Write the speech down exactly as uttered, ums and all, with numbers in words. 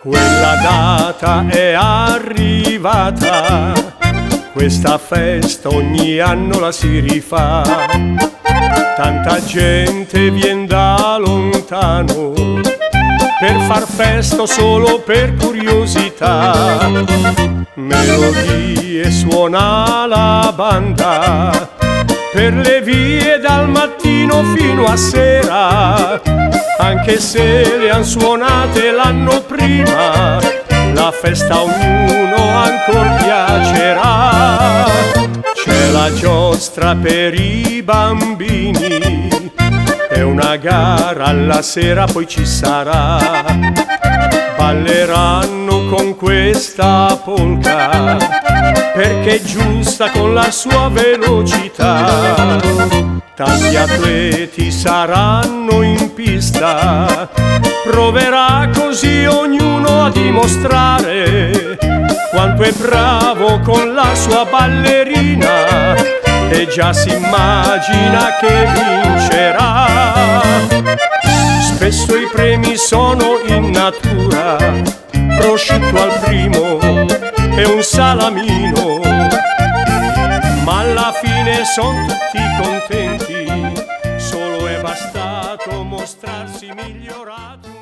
Quella data è arrivata, questa festa ogni anno la si rifà. Tanta gente vien da lontano per far festa solo per curiosità. Melodie suona la banda per le vie dal mattino fino a sera. Anche se le han suonate l'anno prima, la festa a ognuno ancor piacerà. C'è la giostra per i bambini e una gara alla sera poi ci sarà. Balleranno con questa polka perché è giusta con la sua velocità. Tanti atleti saranno in pista, proverà così ognuno a dimostrare quanto è bravo con la sua ballerina, e già si immagina che vincerà. Spesso i premi sono in natura, prosciutto al primo e un salamino, ma alla fine son tutti contenti, solo è bastato mostrarsi migliorato.